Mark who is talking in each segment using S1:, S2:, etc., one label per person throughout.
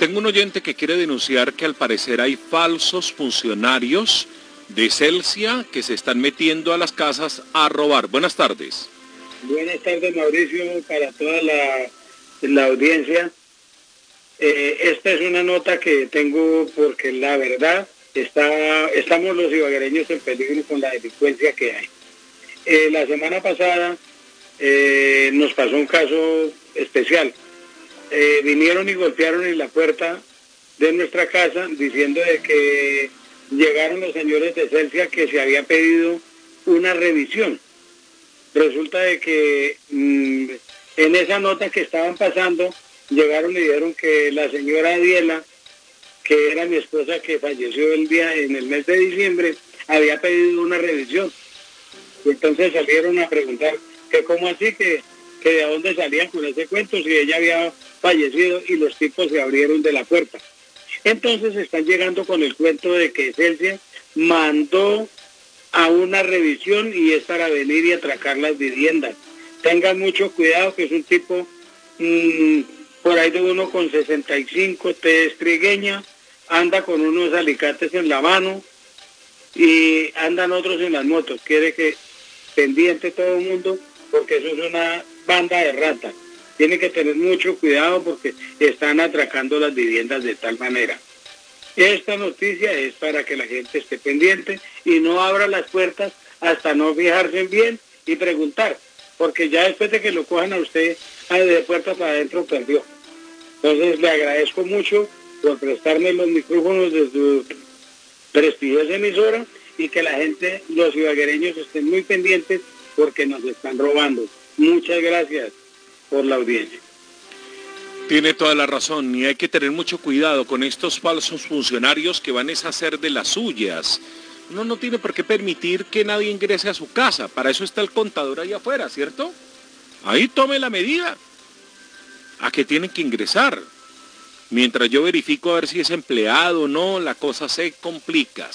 S1: Tengo un oyente que quiere denunciar que al parecer hay falsos funcionarios de Celsia que se están metiendo a las casas a robar. Buenas tardes.
S2: Buenas tardes, Mauricio, para toda la audiencia. Esta es una nota que tengo porque la verdad estamos los ibaguereños en peligro con la delincuencia que hay. La semana pasada nos pasó un caso especial. Vinieron y golpearon en la puerta de nuestra casa diciendo de que llegaron los señores de Celsia que se había pedido una revisión. Resulta de que en esa nota que estaban pasando llegaron y dijeron que la señora Diela, que era mi esposa que falleció en el mes de diciembre, había pedido una revisión. Y entonces salieron a preguntar que cómo así, que de dónde salían con ese cuento si ella había fallecido, y los tipos se abrieron de la puerta. Entonces están llegando con el cuento de que Celsia mandó a una revisión y es para venir y atracar las viviendas. Tengan mucho cuidado, que es un tipo por ahí de 1,65, tez trigueña, anda con unos alicates en la mano y andan otros en las motos. Quiere que pendiente todo el mundo, porque eso es una banda de ratas. Tiene que tener mucho cuidado porque están atracando las viviendas de tal manera. Esta noticia es para que la gente esté pendiente y no abra las puertas hasta no fijarse bien y preguntar, porque ya después de que lo cojan a usted de puertas para adentro perdió. Entonces le agradezco mucho por prestarme los micrófonos de su prestigiosa emisora y que la gente, los ibaguereños, estén muy pendientes porque nos están robando. Muchas gracias por la audiencia.
S1: Tiene toda la razón y hay que tener mucho cuidado con estos falsos funcionarios que van a hacer de las suyas. Uno no tiene por qué permitir que nadie ingrese a su casa. Para eso está el contador ahí afuera, ¿cierto? Ahí tome la medida. ¿A qué tienen que ingresar? Mientras yo verifico a ver si es empleado o no, la cosa se complica.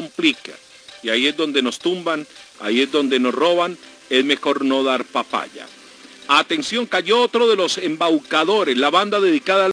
S1: Y ahí es donde nos tumban, ahí es donde nos roban. Es mejor no dar papaya. Atención, cayó otro de los embaucadores, la banda dedicada al